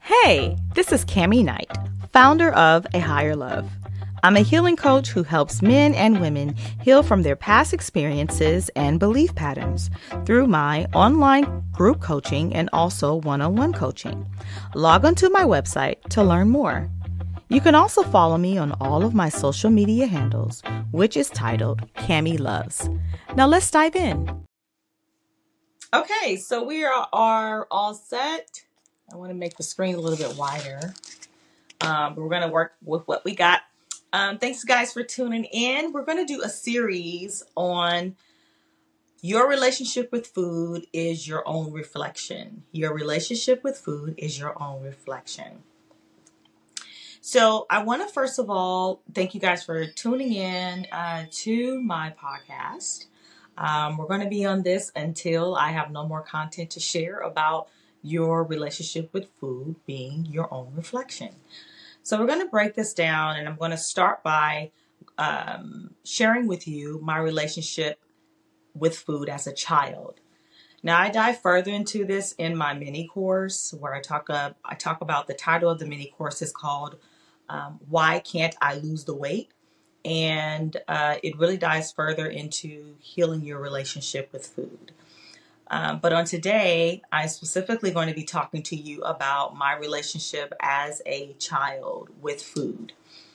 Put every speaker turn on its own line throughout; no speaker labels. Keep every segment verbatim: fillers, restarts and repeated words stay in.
Hey, this is Cami Knight, founder of A Higher Love. I'm a healing coach who helps men and women heal from their past experiences and belief patterns through my online group coaching and also one-on-one coaching. Log on to my website to learn more. You can also follow me on all of my social media handles, which is titled Cami Loves. Now let's dive in. Okay, so we are, are all set. I want to make the screen a little bit wider. Um, but we're going to work with what we got. Um, thanks, guys, for tuning in. We're going to do a series on your relationship with food is your own reflection. Your relationship with food is your own reflection. So I want to, first of all, thank you guys for tuning in uh, to my podcast. Um, we're going to be on this until I have no more content to share about your relationship with food being your own reflection. So we're going to break this down, and I'm going to start by um, sharing with you my relationship with food as a child. Now, I dive further into this in my mini course where I talk, uh, I talk about the title of the mini course is called um, Why Can't I Lose the Weight? And uh, it really dives further into healing your relationship with food. Um, but on today, I'm specifically going to be talking to you about my relationship as a child with food.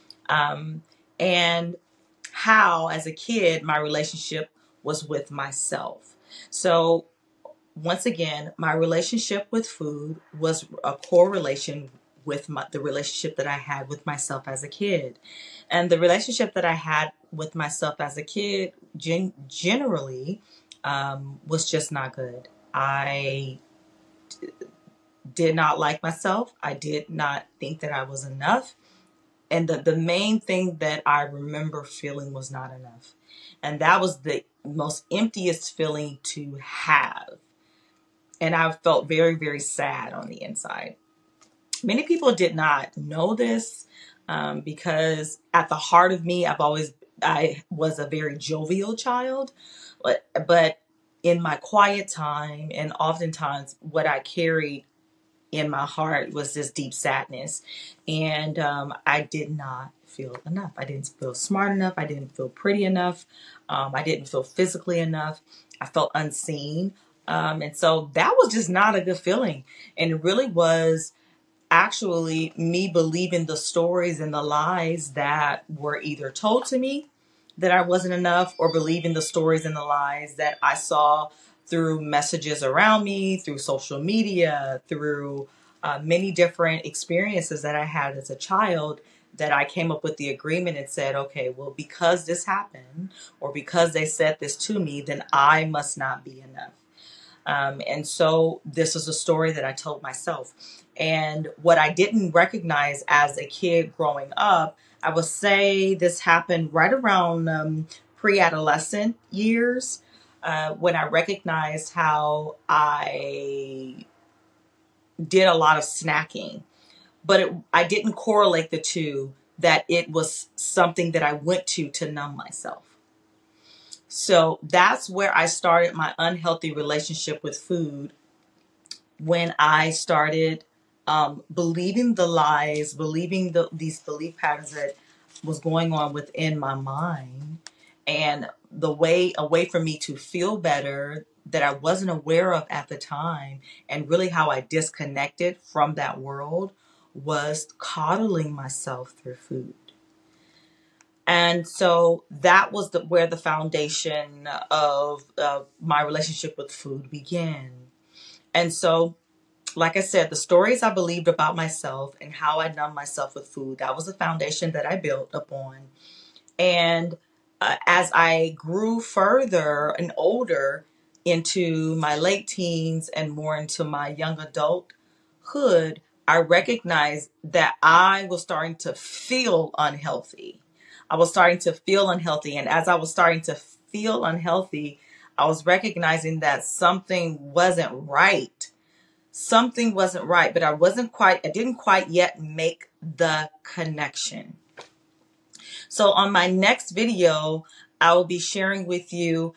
Um, and how, as a kid, my relationship was with myself. So, once again, my relationship with food was a correlation with my, the relationship that I had with myself as a kid. And the relationship that I had with myself as a kid gen- generally um, was just not good. I d- did not like myself. I did not think that I was enough. And the, the main thing that I remember feeling was not enough. And that was the most emptiest feeling to have. And I felt very, very sad on the inside. Many people did not know this um, because at the heart of me, I've always, I was a very jovial child. But, but in my quiet time, and oftentimes what I carried in my heart was this deep sadness. And um, I did not feel enough. I didn't feel smart enough. I didn't feel pretty enough. Um, I didn't feel physically enough. I felt unseen. Um, and so that was just not a good feeling. And it really was actually me believing the stories and the lies that were either told to me that I wasn't enough, or believing the stories and the lies that I saw through messages around me, through social media, through uh, many different experiences that I had as a child, that I came up with the agreement and said, okay, well, because this happened, or because they said this to me, then I must not be enough. Um, and so this is a story that I told myself. And what I didn't recognize as a kid growing up, I would say this happened right around um, pre-adolescent years, uh, when I recognized how I did a lot of snacking. But it, I didn't correlate the two, that it was something that I went to to numb myself. So that's where I started my unhealthy relationship with food, when I started um, believing the lies, believing the, these belief patterns that was going on within my mind, and the way, a way for me to feel better that I wasn't aware of at the time, and really how I disconnected from that world, was coddling myself through food. And so that was the, where the foundation of uh, my relationship with food began. And so, like I said, the stories I believed about myself and how I numbed myself with food, that was the foundation that I built upon. And uh, as I grew further and older into my late teens and more into my young adulthood, I recognized that I was starting to feel unhealthy. I was starting to feel unhealthy. And as I was starting to feel unhealthy, I was recognizing that something wasn't right. Something wasn't right, but I wasn't quite, I didn't quite yet make the connection. So on my next video, I will be sharing with you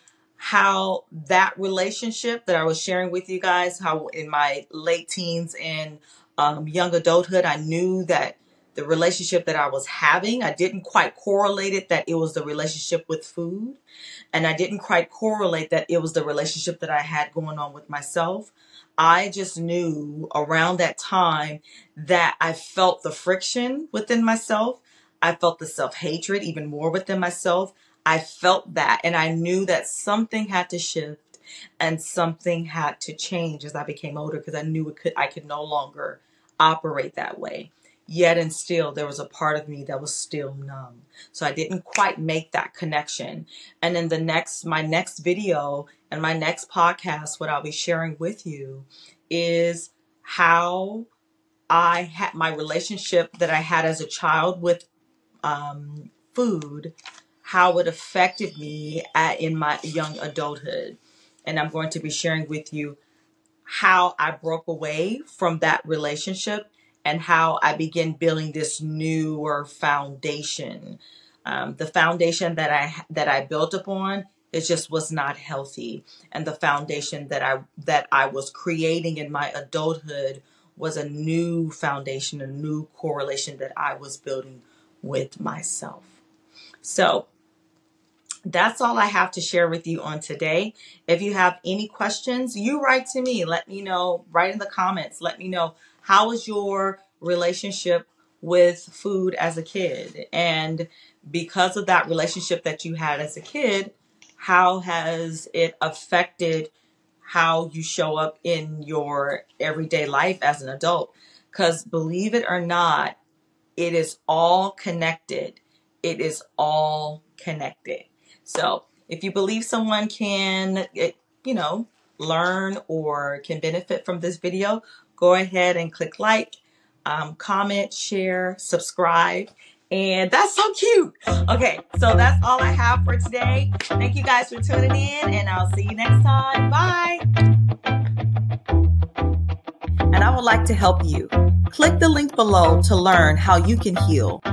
how that relationship that I was sharing with you guys, how in my late teens and um, young adulthood, I knew that the relationship that I was having, I didn't quite correlate it that it was the relationship with food. And I didn't quite correlate that it was the relationship that I had going on with myself. I just knew around that time that I felt the friction within myself. I felt the self-hatred even more within myself. I felt that, and I knew that something had to shift and something had to change as I became older, because I knew it could, I could no longer operate that way. Yet and still, there was a part of me that was still numb. So I didn't quite make that connection. And in the next, my next video and my next podcast, what I'll be sharing with you is how I had my relationship that I had as a child with um, food, how it affected me at, in my young adulthood. And I'm going to be sharing with you how I broke away from that relationship and how I began building this newer foundation. Um, the foundation that I that I built upon, it just was not healthy, and the foundation that I that I was creating in my adulthood was a new foundation, a new correlation that I was building with myself. So that's all I have to share with you on today. If you have any questions, you write to me. Let me know. Write in the comments. Let me know, how was your relationship with food as a kid? And because of that relationship that you had as a kid, how has it affected how you show up in your everyday life as an adult? Because believe it or not, it is all connected. It is all connected. So if you believe someone can, you know, learn or can benefit from this video, go ahead and click like, um, comment, share, subscribe. And that's so cute. Okay, so that's all I have for today. Thank you guys for tuning in, and I'll see you next time. Bye. And I would like to help you. Click the link below to learn how you can heal.